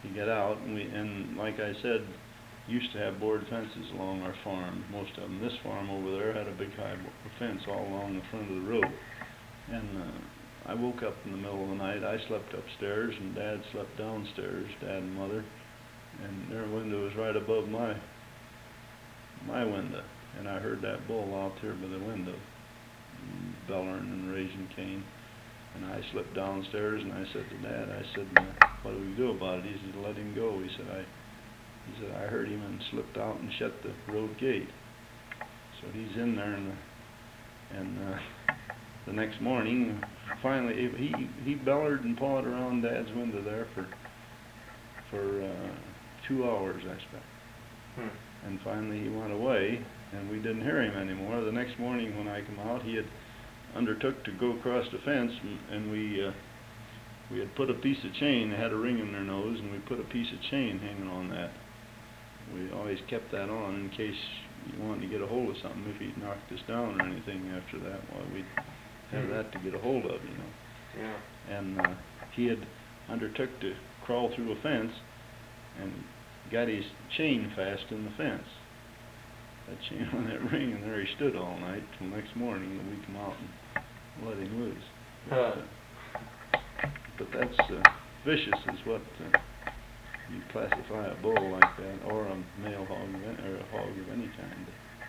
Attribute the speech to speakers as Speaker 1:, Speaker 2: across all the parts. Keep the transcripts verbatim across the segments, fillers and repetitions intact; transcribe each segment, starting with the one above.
Speaker 1: he got out, and we, and like I said, used to have board fences along our farm, most of them. This farm over there had a big high fence all along the front of the road. And uh, I woke up in the middle of the night. I slept upstairs, and Dad slept downstairs, Dad and Mother. And their window was right above my my window. And I heard that bull out there by the window, bellering and raising Cain. And I slipped downstairs, and I said to Dad, I said, what do we do about it? He said, let him go. He said, I He said, I heard him and slipped out and shut the road gate. So he's in there, and, uh, and uh, the next morning, finally, he he bellered and pawed around Dad's window there for for uh, two hours, I expect. Hmm. And finally he went away, and we didn't hear him anymore. The next morning when I come out, he had undertook to go across the fence, and, and we uh, we had put a piece of chain. They had a ring in their nose, and we put a piece of chain hanging on that. We always kept that on in case you wanted to get a hold of something. If he knocked us down or anything after that, well, we'd have that to get a hold of, you know.
Speaker 2: Yeah.
Speaker 1: And uh, he had undertook to crawl through a fence and got his chain fast in the fence. That chain on that ring, and there he stood all night till next morning, and we come out and let him loose. But,
Speaker 2: Huh.
Speaker 1: uh, but that's uh, vicious, is what. Uh, You classify a bull like that, or a male hog, of any, or a hog of any kind.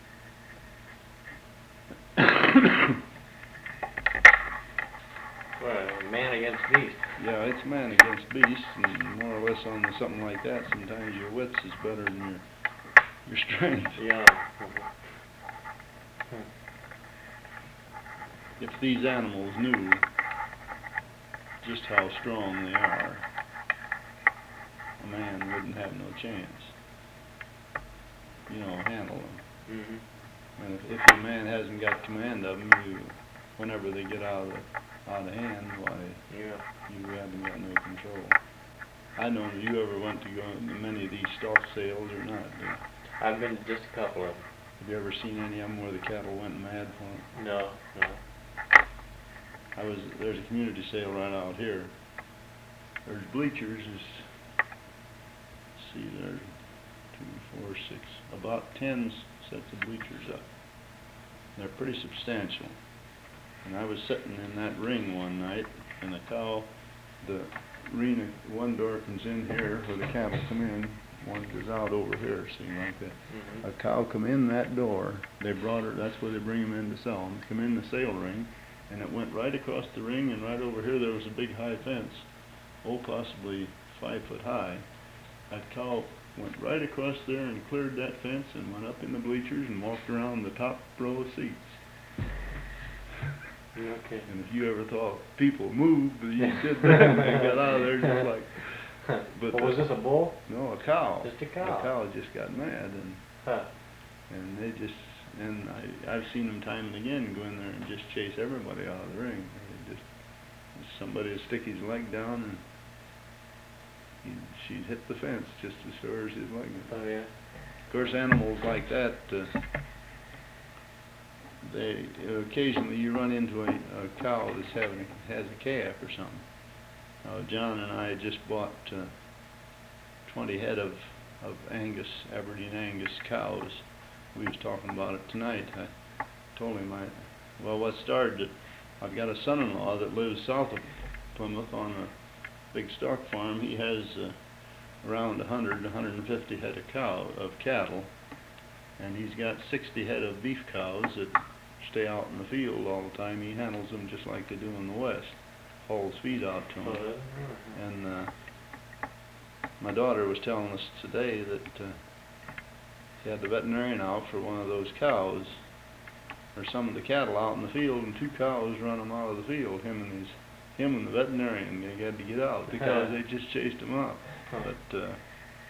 Speaker 2: Well, man against beast.
Speaker 1: Yeah, it's man against beast, and more or less on the, something like that, sometimes your wits is better than your your strength.
Speaker 2: Yeah. Hmm.
Speaker 1: If these animals knew just how strong they are, a man wouldn't have no chance, you know, handle them.
Speaker 2: Mm-hmm.
Speaker 1: And if, if a man hasn't got command of them, you, whenever they get out of the, out of hand, why,
Speaker 2: Yeah.
Speaker 1: you haven't got no control. I don't know if you ever went to go to many of these stock sales or not. But
Speaker 2: I've been to just a couple of them.
Speaker 1: have you ever seen any of them where the cattle went mad for them?
Speaker 2: No, no.
Speaker 1: I was, there's a community sale right out here. There's bleachers, is, see, there's two, four, six, about ten sets of bleachers up. They're pretty substantial. And I was sitting in that ring one night, and a cow, the arena, one door comes in here where the cattle come in, one goes out over here, see, like that.
Speaker 2: Mm-hmm.
Speaker 1: A cow come in that door, they brought her, that's where they bring them in to sell them, come in the sale ring, and it went right across the ring, and right over here there was a big high fence, oh, possibly five foot high. That cow went right across there and cleared that fence and went up in the bleachers and walked around the top row of seats.
Speaker 2: Okay.
Speaker 1: And if you ever thought people moved, you did that and they got out of there just like. But
Speaker 2: well, was this a bull?
Speaker 1: No, a cow.
Speaker 2: Just a cow.
Speaker 1: The cow just got mad, and
Speaker 2: Huh.
Speaker 1: and they just and I I've seen them time and again go in there and just chase everybody out of the ring. They just somebody would stick his leg down and he'd, she'd hit the fence just as far as his leg went.
Speaker 2: Oh, yeah.
Speaker 1: Of course, animals like that, uh, they occasionally you run into a, a cow that's having a, has a calf or something. Uh, John and I just bought uh, twenty head of of Angus, Aberdeen Angus cows. We was talking about it tonight. I told him I, well, what started it? I've got a son-in-law that lives south of Plymouth on a big stock farm. He has uh, around one hundred, one hundred fifty head of cow of cattle, and he's got sixty head of beef cows that stay out in the field all the time. He handles them just like they do in the West, hauls feed out to them.
Speaker 2: Uh-huh.
Speaker 1: And uh, my daughter was telling us today that uh, he had the veterinarian out for one of those cows, or some of the cattle out in the field, and two cows run him out of the field. Him and his, him and the veterinarian, they had to get out because they just chased him up. But uh,